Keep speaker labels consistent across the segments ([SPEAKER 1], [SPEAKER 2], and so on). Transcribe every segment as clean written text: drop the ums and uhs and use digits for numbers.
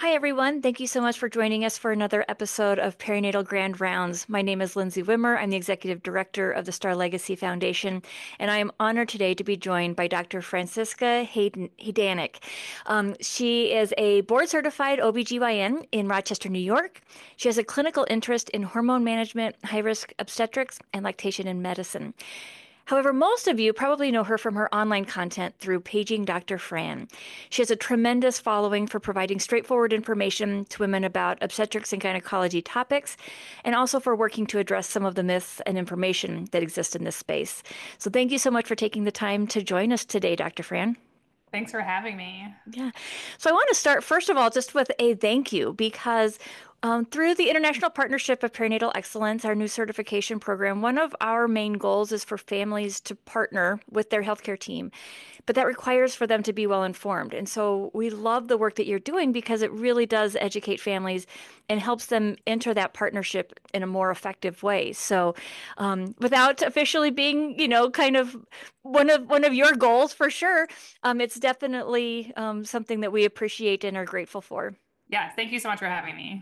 [SPEAKER 1] Hi, everyone. Thank you so much for joining us for another episode of Perinatal Grand Rounds. My name is Lindsay Wimmer. I'm the Executive Director of the Star Legacy Foundation, and I am honored today to be joined by Dr. Francisca Hedanik. She is a board-certified OBGYN in Rochester, New York. She has a clinical interest in hormone management, high-risk obstetrics, and lactation in medicine. However, most of you probably know her from her online content through Paging Dr. Fran. She has a tremendous following for providing straightforward information to women about obstetrics and gynecology topics, and also for working to address some of the myths and information that exist in this space. So thank you so much for taking the time to join us today, Dr. Fran.
[SPEAKER 2] Thanks for having me.
[SPEAKER 1] Yeah. So I want to start, first of all, just with a thank you because through the International Partnership of Perinatal Excellence, our new certification program, one of our main goals is for families to partner with their healthcare team, but that requires for them to be well informed. And so we love the work that you're doing because it really does educate families and helps them enter that partnership in a more effective way. So without officially being, kind of one of your goals for sure, it's definitely something that we appreciate and are grateful for.
[SPEAKER 2] Yeah, thank you so much for having me.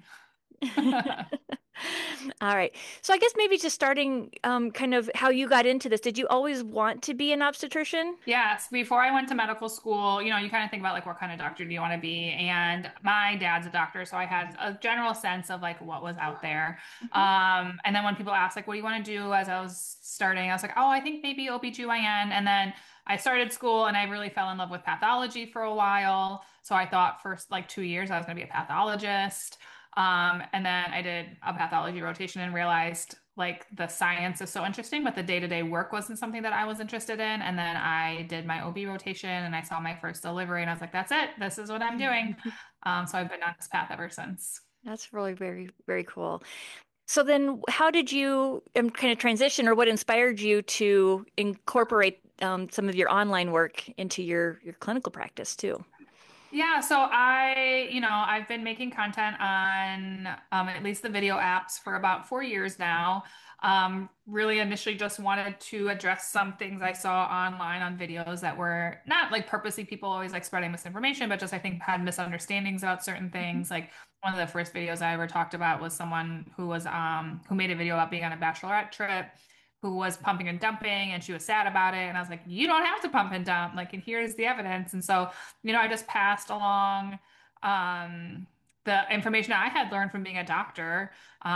[SPEAKER 1] All right. So I guess maybe just starting kind of how you got into this. Did you always want to be an obstetrician?
[SPEAKER 2] Yes, before I went to medical school, you kind of think about like what kind of doctor do you want to be? And my dad's a doctor, so I had a general sense of like what was out there.
[SPEAKER 1] Mhm.
[SPEAKER 2] And then when people asked like what do you want to do as I was starting, I was like, "Oh, I think maybe OBGYN." And then I started school and I really fell in love with pathology for a while. So I thought first like 2 years I was going to be a pathologist. And then I did a pathology rotation and realized like the science is so interesting, but the day-to-day work wasn't something that I was interested in. And then I did my OB rotation and I saw my first delivery and I was like, that's it. This is what I'm doing. So I've been on this path ever since.
[SPEAKER 1] That's really very, very cool. So then how did you kind of transition or what inspired you to incorporate some of your online work into your clinical practice too?
[SPEAKER 2] Yeah, so I've been making content on at least the video apps for about 4 years now. Really initially just wanted to address some things I saw online on videos that were not like purposely people always like spreading misinformation, but just I think had misunderstandings about certain
[SPEAKER 1] Mhm.
[SPEAKER 2] things. Like one of the first videos I ever talked about was someone who made a video about being on a bachelorette trip who was pumping and dumping and she was sad about it. And I was like, you don't have to pump and dump. Like, and here's the evidence. And so I just passed along um, the information I had learned from being a doctor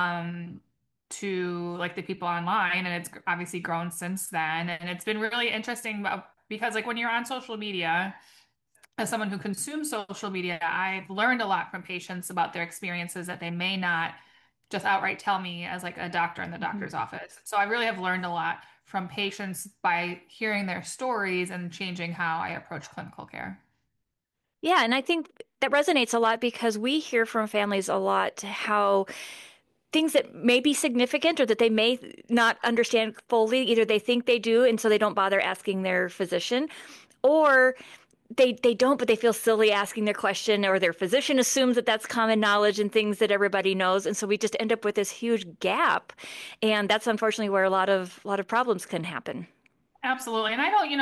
[SPEAKER 2] to like the people online, and it's obviously grown since then. And it's been really interesting because like when you're on social media, as someone who consumes social media, I've learned a lot from patients about their experiences that they may not just outright tell me as like a doctor in the
[SPEAKER 1] Mhm.
[SPEAKER 2] doctor's office. So I really have learned a lot from patients by hearing their stories and changing how I approach clinical care.
[SPEAKER 1] Yeah, and I think that resonates a lot because we hear from families a lot how things that may be significant or that they may not understand fully, either they think they do and so they don't bother asking their physician, or they don't, but they feel silly asking their question, or their physician assumes that that's common knowledge and things that everybody knows, and so we just end up with this huge gap, and that's unfortunately where a lot of problems can happen.
[SPEAKER 2] Absolutely. And I don't,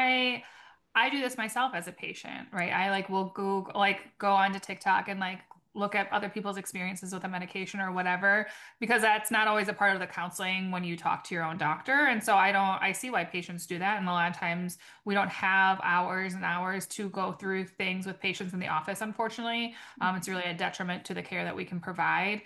[SPEAKER 2] I do this myself as a patient, right? I like will go onto TikTok and like look at other people's experiences with a medication or whatever, because that's not always a part of the counseling when you talk to your own doctor. And so I see why patients do that. And a lot of times we don't have hours and hours to go through things with patients in the office, unfortunately. It's really a detriment to the care that we can provide.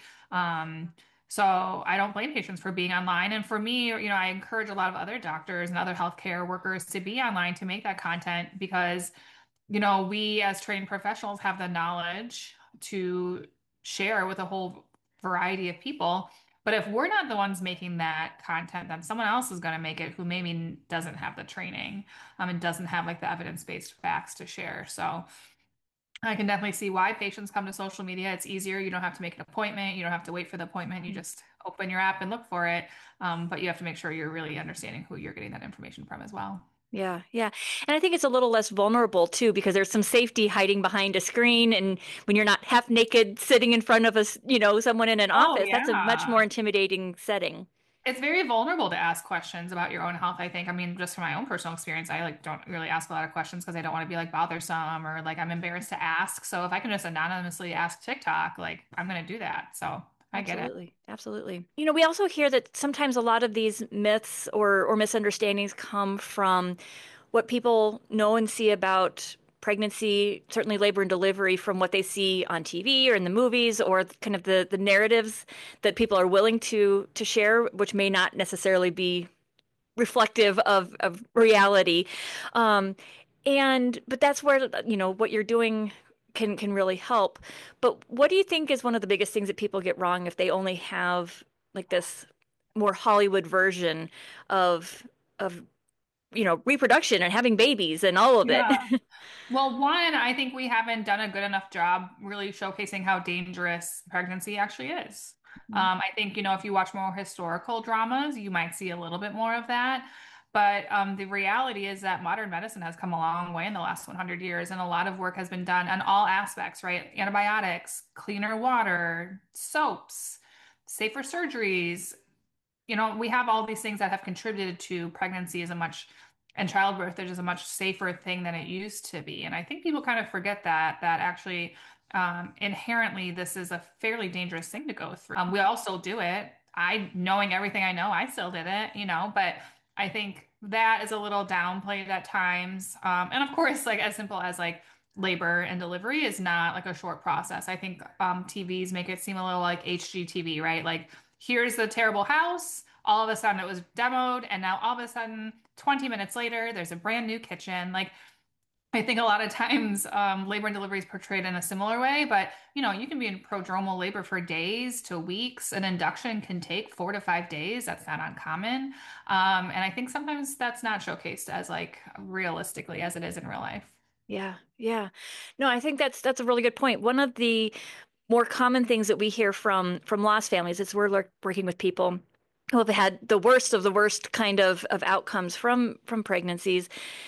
[SPEAKER 2] So I don't blame patients for being online. And for me, I encourage a lot of other doctors and other healthcare workers to be online to make that content because, we as trained professionals have the knowledge to share with a whole variety of people. But if we're not the ones making that content, then someone else is going to make it who maybe doesn't have the training, and doesn't have like the evidence-based facts to share. So I can definitely see why patients come to social media. It's easier. You don't have to make an appointment. You don't have to wait for the appointment. You just open your app and look for it. But you have to make sure you're really understanding who you're getting that information from as well.
[SPEAKER 1] Yeah, yeah. And I think it's a little less vulnerable too, because there's some safety hiding behind a screen. And when you're not half naked sitting in front of us, someone in an
[SPEAKER 2] Oh,
[SPEAKER 1] office, that's a much more
[SPEAKER 2] yeah.
[SPEAKER 1] intimidating setting.
[SPEAKER 2] It's very vulnerable to ask questions about your own health, I think. I mean, just from my own personal experience, I like don't really ask a lot of questions because I don't want to be like bothersome or like I'm embarrassed to ask. So if I can just anonymously ask TikTok, like I'm gonna do that. So I get it.
[SPEAKER 1] Absolutely. Absolutely. We also hear that sometimes a lot of these myths or misunderstandings come from what people know and see about pregnancy, certainly labor and delivery from what they see on TV or in the movies or kind of the narratives that people are willing to share, which may not necessarily be reflective of reality. Um, but that's where, what you're doing can really help. But what do you think is one of the biggest things that people get wrong if they only have like this more Hollywood version of of reproduction and having babies and all of it?
[SPEAKER 2] Yeah. Well, one, I think we haven't done a good enough job really showcasing how dangerous pregnancy actually is. I think, if you watch more historical dramas, you might see a little bit more of that. But the reality is that modern medicine has come a long way in the last 100 years, and a lot of work has been done on all aspects, right? Antibiotics, cleaner water, soaps, safer surgeries. We have all these things that have contributed to pregnancy as a much and childbirth is a much safer thing than it used to be. And I think people kind of forget that actually inherently this is a fairly dangerous thing to go through. We all still do it. Knowing everything I know, I still did it, but I think that is a little downplayed at times. And of course, like as simple as like labor and delivery is not like a short process. I think TVs make it seem a little like HGTV, right? Like here's the terrible house. All of a sudden it was demoed, and now all of a sudden, 20 minutes later, there's a brand new kitchen. Like, I think a lot of times labor and delivery is portrayed in a similar way, but you can be in prodromal labor for days to weeks. An induction can take 4 to 5 days. That's not uncommon. And I think sometimes that's not showcased as like realistically as it is in real life.
[SPEAKER 1] Yeah, yeah. No, I think that's a really good point. One of the more common things that we hear from lost families is we're working with people who have had the worst of the worst kind of outcomes from pregnancies.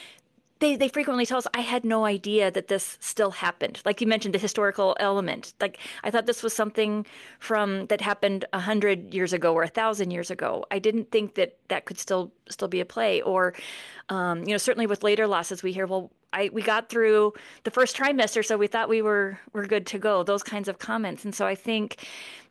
[SPEAKER 1] They frequently tell us, I had no idea that this still happened. Like you mentioned, the historical element. Like I thought this was something from that happened 100 years ago or 1,000 years ago. I didn't think that that could still be a play. Or, certainly with later losses, we hear, well, we got through the first trimester, so we thought we're good to go. Those kinds of comments. And so I think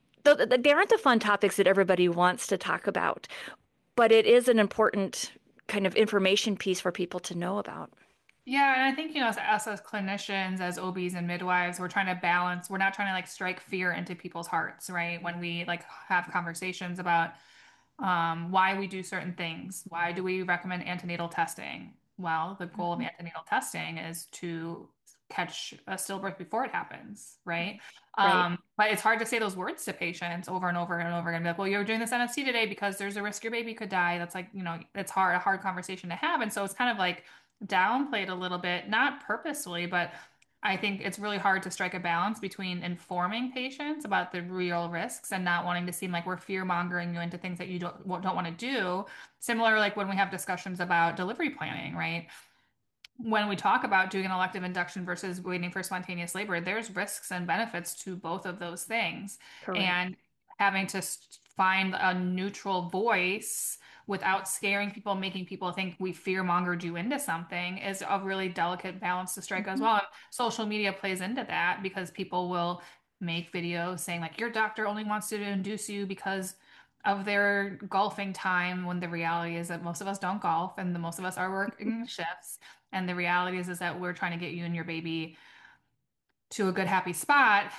[SPEAKER 1] they aren't the fun topics that everybody wants to talk about, but it is an important kind of information piece for people to know about.
[SPEAKER 2] Yeah, and I think, as us as clinicians, as OBs and midwives, we're trying to balance, we're not trying to like strike fear into people's hearts, right? When we like have conversations about why we do certain things. Why do we recommend antenatal testing? Well, the goal of
[SPEAKER 1] Mhm.
[SPEAKER 2] antenatal testing is to catch a stillbirth before it happens, right?
[SPEAKER 1] Right.
[SPEAKER 2] But it's hard to say those words to patients over and over and over again. Be like, well, you're doing this NST today because there's a risk your baby could die. That's like, it's a hard conversation to have. And so it's kind of like downplayed a little bit, not purposefully, but I think it's really hard to strike a balance between informing patients about the real risks and not wanting to seem like we're fear mongering you into things that you don't want to do. Similar, like when we have discussions about delivery planning, right? When we talk about doing an elective induction versus waiting for spontaneous labor, there's risks and benefits to both of those things.
[SPEAKER 1] Correct.
[SPEAKER 2] And having to find a neutral voice without scaring people, making people think we fear mongered you into something is a really delicate balance to strike as
[SPEAKER 1] Mhm.
[SPEAKER 2] well. And social media plays into that because people will make videos saying like your doctor only wants to induce you because of their golfing time when the reality is that most of us don't golf and the most of us are working shifts. And the reality is that we're trying to get you and your baby to a good, happy spot.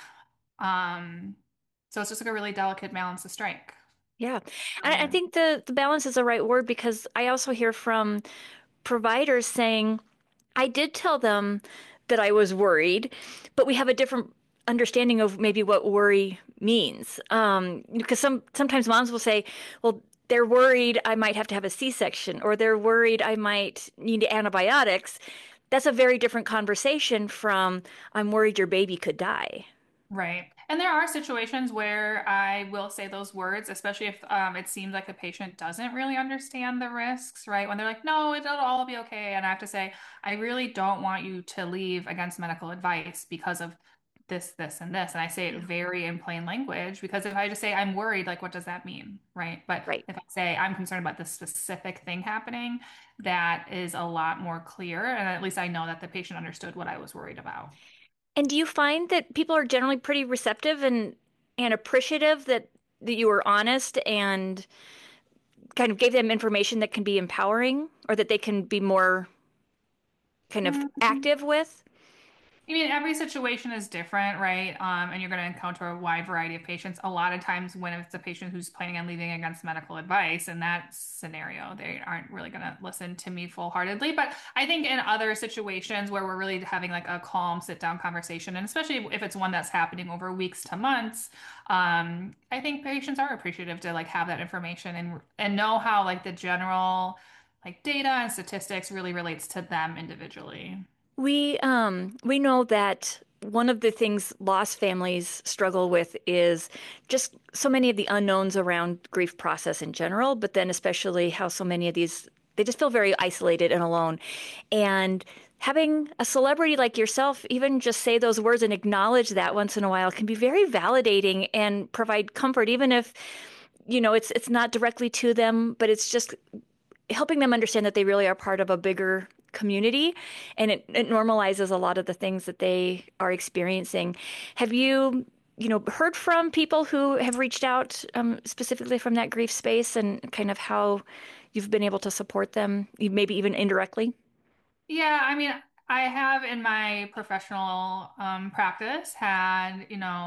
[SPEAKER 2] Um, so it's just like a really delicate balance to strike.
[SPEAKER 1] Yeah. And I
[SPEAKER 2] Yeah.
[SPEAKER 1] think the balance is the right word because I also hear from providers saying, I did tell them that I was worried, but we have a different understanding of maybe what worry means. Because sometimes moms will say, well, they're worried I might have to have a C-section, or they're worried I might need antibiotics. That's a very different conversation from I'm worried your baby could die.
[SPEAKER 2] Right. And there are situations where I will say those words, especially if it seems like the patient doesn't really understand the risks, right? When they're like, no, it'll all be okay. And I have to say, I really don't want you to leave against medical advice because of this, and this. And I say it
[SPEAKER 1] Yeah.
[SPEAKER 2] very in plain language because if I just say I'm worried, like what does that mean? Right. But
[SPEAKER 1] Right.
[SPEAKER 2] if I say I'm concerned about this specific thing happening, that is a lot more clear. And at least I know that the patient understood what I was worried about.
[SPEAKER 1] And do you find that people are generally pretty receptive and appreciative that you were honest and kind of gave them information that can be empowering or that they can be more kind of
[SPEAKER 2] Mm.
[SPEAKER 1] active with?
[SPEAKER 2] I mean, every situation is different, right? And you're going to encounter a wide variety of patients. A lot of times, when it's a patient who's planning on leaving against medical advice, in that scenario, they aren't really going to listen to me full-heartedly. But I think in other situations where we're really having like a calm sit-down conversation, and especially if it's one that's happening over weeks to months, I think patients are appreciative to like have that information and know how like the general like data and statistics really relates to them individually.
[SPEAKER 1] We know that one of the things lost families struggle with is just so many of the unknowns around grief process in general, but then especially how so many of these they just feel very isolated and alone. And having a celebrity like yourself even just say those words and acknowledge that once in a while can be very validating and provide comfort, even if, it's not directly to them, but it's just helping them understand that they really are part of a bigger community and it normalizes a lot of the things that they are experiencing. Have you, heard from people who have reached out specifically from that grief space and kind of how you've been able to support them, maybe even indirectly?
[SPEAKER 2] Yeah, I mean, I have in my professional practice had,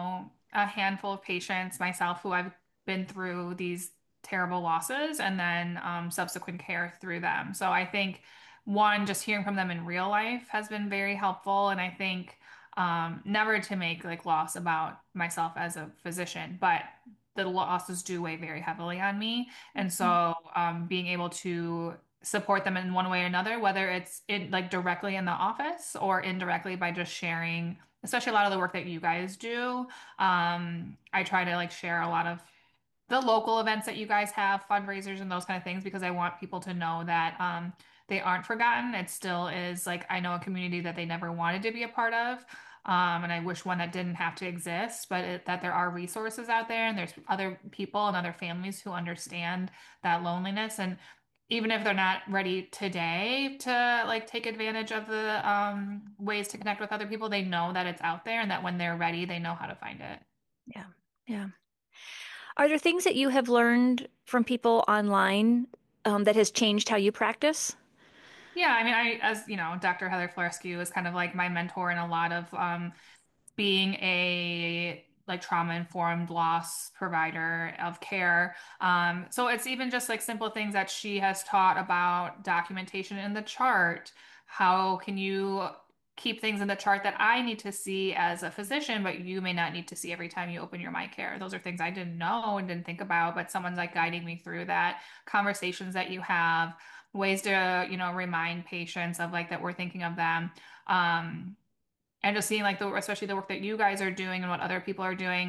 [SPEAKER 2] a handful of patients myself who I've been through these terrible losses and then subsequent care through them. So I think one, just hearing from them in real life has been very helpful. And I think never to make like loss about myself as a physician, but the losses do weigh very heavily on me. And
[SPEAKER 1] Mhm.
[SPEAKER 2] so being able to support them in one way or another, whether it's in like directly in the office or indirectly by just sharing, especially a lot of the work that you guys do. I try to like share a lot of the local events that you guys have, fundraisers and those kind of things, because I want people to know that they aren't forgotten. It still is like I know a community that they never wanted to be a part of. And I wish one that didn't have to exist, but that there are resources out there and there's other people and other families who understand that loneliness. And even if they're not ready today to like take advantage of the ways to connect with other people, they know that it's out there and that when they're ready, they know how to find it.
[SPEAKER 1] Yeah. Yeah. Are there things that you have learned from people online that has changed how you practice?
[SPEAKER 2] Yeah, I mean, as you know, Dr. Heather Florescu is kind of like my mentor in a lot of being a like trauma-informed loss provider of care. So it's even just like simple things that she has taught about documentation in the chart. How can you keep things in the chart that I need to see as a physician, but you may not need to see every time you open your MyCare? Those are things I didn't know and didn't think about, but someone's like guiding me through that. Conversations that you have, ways to, remind patients of like that we're thinking of them. Um, and just seeing like especially the work that you guys are doing and what other people are doing,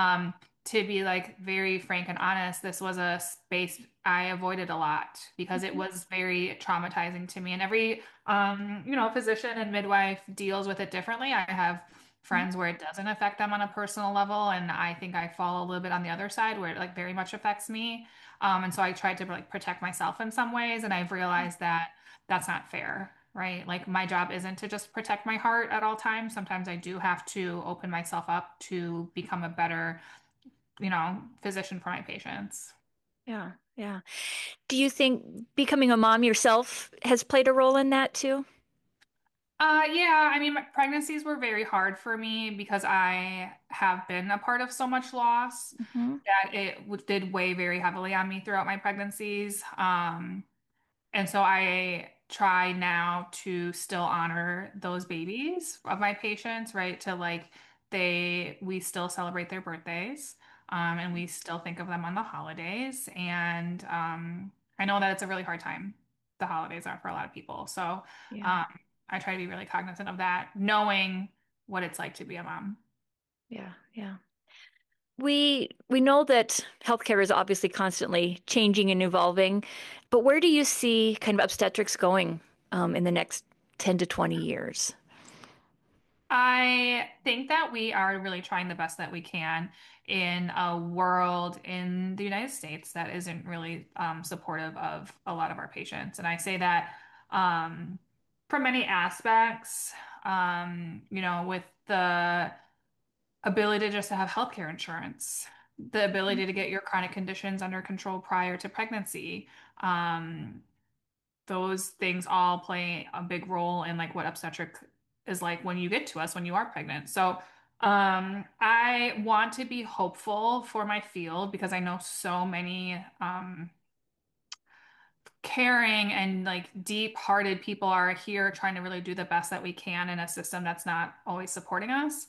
[SPEAKER 2] to be like very frank and honest, this was a space I avoided a lot because it
[SPEAKER 1] Mhm.
[SPEAKER 2] was very traumatizing to me. And every, physician and midwife deals with it differently. I have friends where it doesn't affect them on a personal level, and I think I fall a little bit on the other side where it like very much affects me. And so I tried to like protect myself in some ways, and I've realized that that's not fair, right? Like my job isn't to just protect my heart at all times. Sometimes I do have to open myself up to become a better, physician for my patients.
[SPEAKER 1] Yeah. Yeah. Do you think becoming a mom yourself has played a role in that too?
[SPEAKER 2] Yeah, I mean, my pregnancies were very hard for me because I have been a part of so much loss
[SPEAKER 1] Hmm.
[SPEAKER 2] that it did weigh very heavily on me throughout my pregnancies. And so I try now to still honor those babies of my patients, right? To like we still celebrate their birthdays, and we still think of them on the holidays. And I know that it's a really hard time. The holidays are for a lot of people. So
[SPEAKER 1] Yeah.
[SPEAKER 2] um, I try to be really cognizant of that, knowing what it's like to be a mom.
[SPEAKER 1] Yeah. Yeah. We know that healthcare is obviously constantly changing and evolving, but where do you see kind of obstetrics going in the next 10 to 20 years?
[SPEAKER 2] I think that we are really trying the best that we can in a world in the United States that isn't really supportive of a lot of our patients. And I say that um, from many aspects, with the ability just to have healthcare insurance, the ability to get your chronic conditions under control prior to pregnancy. Um, those things all play a big role in like what obstetric is like when you get to us when you are pregnant. So I want to be hopeful for my field because I know so many caring and like deep-hearted people are here trying to really do the best that we can in a system that's not always supporting us.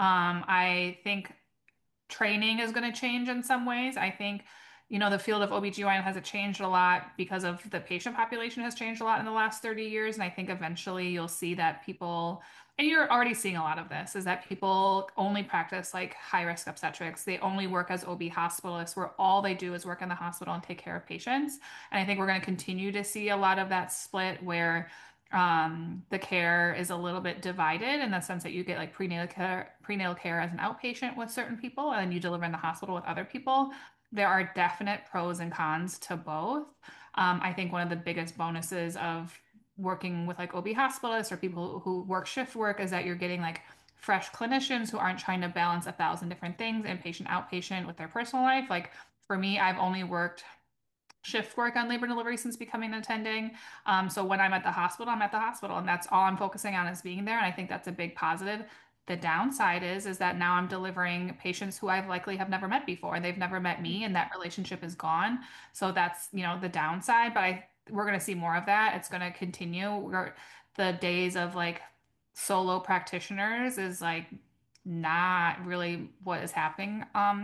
[SPEAKER 2] I think training is going to change in some ways. I think, the field of OBGYN has changed a lot because of the patient population has changed a lot in the last 30 years. And I think eventually you'll see that people, and you're already seeing a lot of this, is that people only practice like high risk obstetrics. They only work as OB hospitalists where all they do is work in the hospital and take care of patients. And I think we're going to continue to see a lot of that split where the care is a little bit divided in the sense that you get like prenatal care as an outpatient with certain people, and then you deliver in the hospital with other people. There are definite pros and cons to both. I think one of the biggest bonuses of working with like OB hospitalists or people who work shift work is that you're getting like fresh clinicians who aren't trying to balance 1,000 different things, inpatient, outpatient, with their personal life. Like for me, I've only worked shift work on labor and delivery since becoming an attending. So when I'm at the hospital, I'm at the hospital, and that's all I'm focusing on is being there. And I think that's a big positive. The downside is that now I'm delivering patients who I've likely have never met before. They've never met me, and that relationship is gone. So that's, the downside. But we're going to see more of that. It's going to continue. The days of like solo practitioners is like not really what is happening.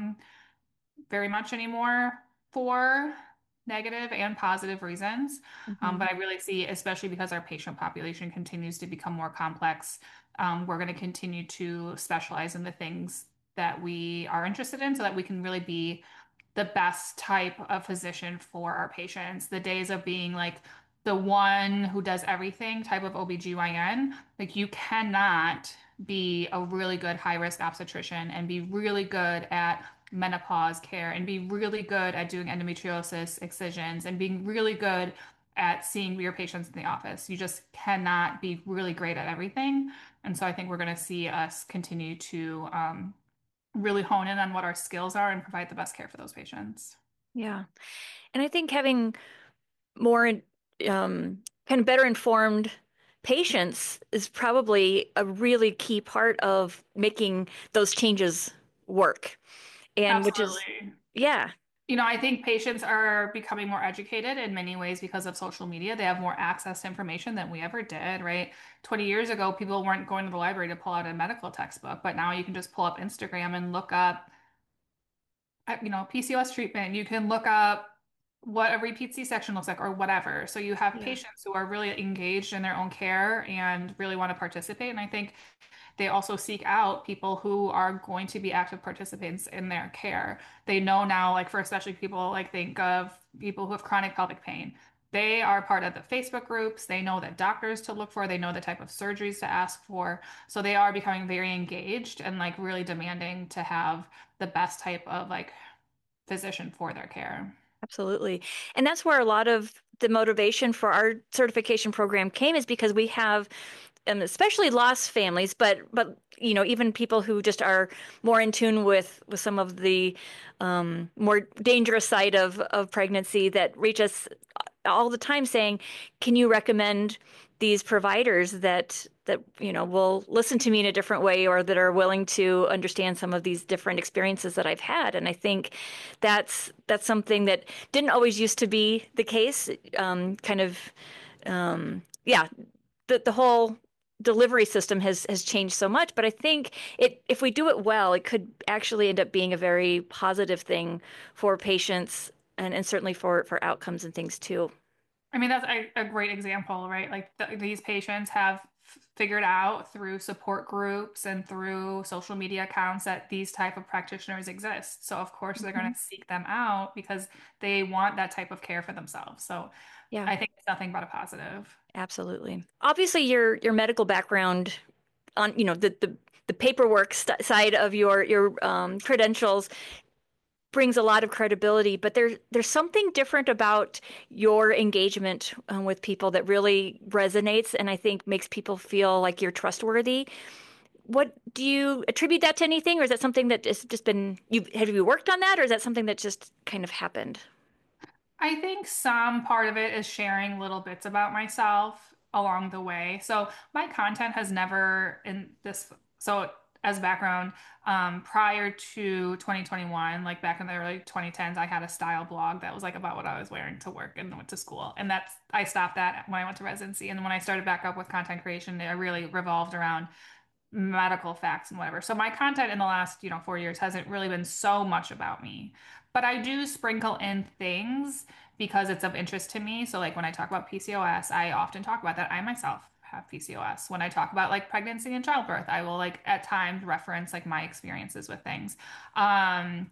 [SPEAKER 2] Very much anymore for negative and positive reasons.
[SPEAKER 1] Mhm.
[SPEAKER 2] But I really see, especially because our patient population continues to become more complex, we're going to continue to specialize in the things that we are interested in so that we can really be the best type of physician for our patients. The days of being like the one who does everything type of OBGYN, like you cannot be a really good high risk obstetrician and be really good at menopause care and be really good at doing endometriosis excisions and being really good at seeing your patients in the office. You just cannot be really great at everything. And so I think we're going to see us continue to really hone in on what our skills are and provide the best care for those patients.
[SPEAKER 1] Yeah. And I think having more kind of better informed patients is probably a really key part of making those changes work. And which is,
[SPEAKER 2] Absolutely.
[SPEAKER 1] yeah,
[SPEAKER 2] I think patients are becoming more educated in many ways because of social media. They have more access to information than we ever did, right? 20 years ago, people weren't going to the library to pull out a medical textbook, but now you can just pull up Instagram and look up PCOS treatment. You can look up what a repeat C-section looks like or whatever. So you have
[SPEAKER 1] yeah,
[SPEAKER 2] patients who are really engaged in their own care and really want to participate. And I think they also seek out people who are going to be active participants in their care. They know now, like for especially people like think of people who have chronic pelvic pain. They are part of the Facebook groups. They know that doctors to look for. They know the type of surgeries to ask for. So they are becoming very engaged and like really demanding to have the best type of like physician for their care.
[SPEAKER 1] absolutely. And that's where a lot of the motivation for our certification program came is because we have especially lost families, but even people who just are more in tune with some of the more dangerous side of pregnancy that reach us all the time saying, "Can you recommend these providers that will listen to me in a different way or that are willing to understand some of these different experiences that I've had?" And I think that's something that didn't always used to be the case. Kind of, yeah, the whole delivery system has changed so much, but I think if we do it well, it could actually end up being a very positive thing for patients and certainly for outcomes and things too.
[SPEAKER 2] I mean, that's a great example, right? Like these patients have figured out through support groups and through social media accounts that these type of practitioners exist. So of course they're going
[SPEAKER 1] Mhm.
[SPEAKER 2] to seek them out because they want that type of care for themselves. So
[SPEAKER 1] Yeah,
[SPEAKER 2] I think it's nothing but a positive.
[SPEAKER 1] absolutely. Obviously, your medical background on, the paperwork side of your credentials brings a lot of credibility, but there's something different about your engagement with people that really resonates and I think makes people feel like you're trustworthy. What do you attribute that to anything, or is that something that has just been have you worked on that, or is that something that just kind of happened?
[SPEAKER 2] I think some part of it is sharing little bits about myself along the way. So my content has never in this, so as background, prior to 2021, like back in the early 2010s, I had a style blog that was like about what I was wearing to work and went to school. And I stopped that when I went to residency. And when I started back up with content creation, it really revolved around medical facts and whatever. So my content in the last, 4 years hasn't really been so much about me. But I do sprinkle in things because it's of interest to me. So like when I talk about PCOS, I often talk about that I myself have PCOS. When I talk about like pregnancy and childbirth, I will like at times reference like my experiences with things. Um,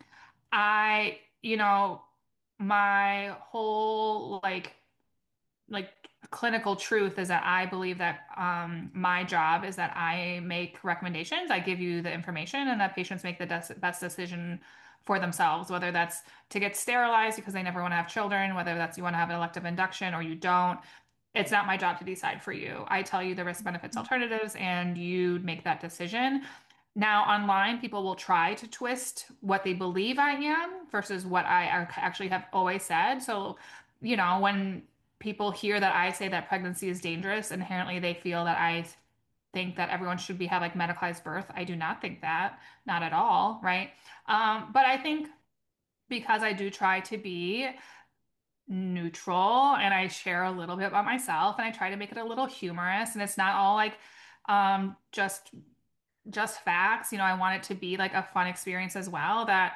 [SPEAKER 2] my whole like clinical truth is that I believe that my job is that I make recommendations, I give you the information, and that patients make the best decision for themselves, whether that's to get sterilized because they never want to have children, whether that's you want to have an elective induction or you don't. It's not my job to decide for you. I tell you the risk benefits alternatives, and you make that decision. Now, online, people will try to twist what they believe I am versus what I actually have always said. So, when people hear that I say that pregnancy is dangerous, inherently they feel that I think that everyone should have like medicalized birth. I do not think that, not at all, right? But I think because I do try to be neutral and I share a little bit about myself and I try to make it a little humorous and it's not all like just facts. I want it to be like a fun experience as well that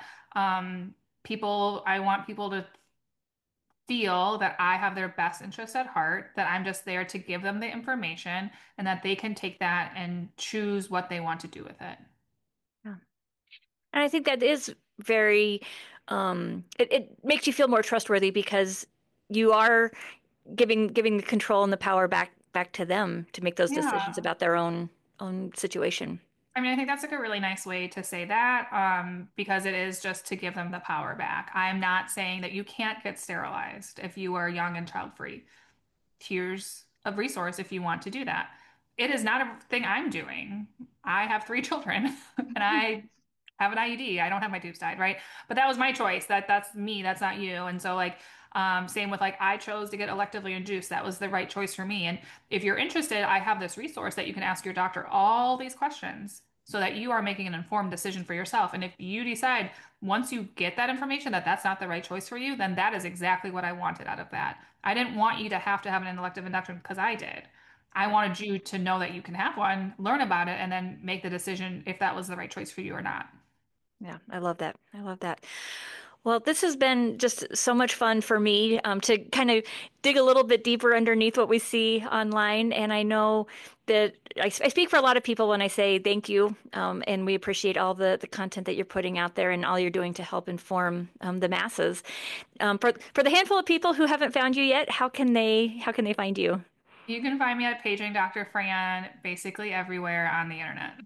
[SPEAKER 2] I want people to feel that I have their best interest at heart, that I'm just there to give them the information and that they can take that and choose what they want to do with it.
[SPEAKER 1] Yeah. And I think that is very, it makes you feel more trustworthy because you are giving the control and the power back to them to make those decisions
[SPEAKER 2] Yeah.
[SPEAKER 1] about their own situation.
[SPEAKER 2] I mean, I think that's like a really nice way to say that, because it is just to give them the power back. I'm not saying that you can't get sterilized if you are young and child-free. Here's a resource if you want to do that. It is not a thing I'm doing. I have three children and I have an IUD. I don't have my tubes tied, right? But that was my choice. That's me. That's not you. And so like same with like I chose to get electively induced. That was the right choice for me. And if you're interested, I have this resource that you can ask your doctor all these questions so that you are making an informed decision for yourself. And if you decide once you get that information that that's not the right choice for you, then that is exactly what I wanted out of that. I didn't want you to have an elective induction because I did. I wanted you to know that you can have one, learn about it, and then make the decision if that was the right choice for you or not.
[SPEAKER 1] Yeah, I love that. I love that. Well, this has been just so much fun for me to kind of dig a little bit deeper underneath what we see online. And I know that I speak for a lot of people when I say thank you. And we appreciate all the content that you're putting out there and all you're doing to help inform the masses. For the handful of people who haven't found you yet, how can they find you?
[SPEAKER 2] You can find me at Paging Dr. Fran basically everywhere on the internet.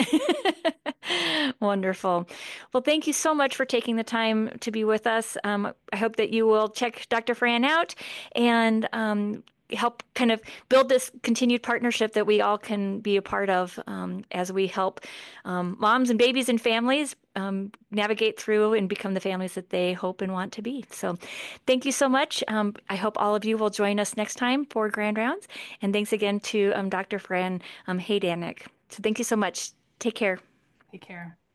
[SPEAKER 1] Wonderful. Well, thank you so much for taking the time to be with us. I hope that you will check Dr. Fran out and help kind of build this continued partnership that we all can be a part of as we help moms and babies and families navigate through and become the families that they hope and want to be. So thank you so much. I hope all of you will join us next time for Grand Rounds. And thanks again to Dr. Fran Haydanek. So thank you so much. Take care.
[SPEAKER 2] Take care.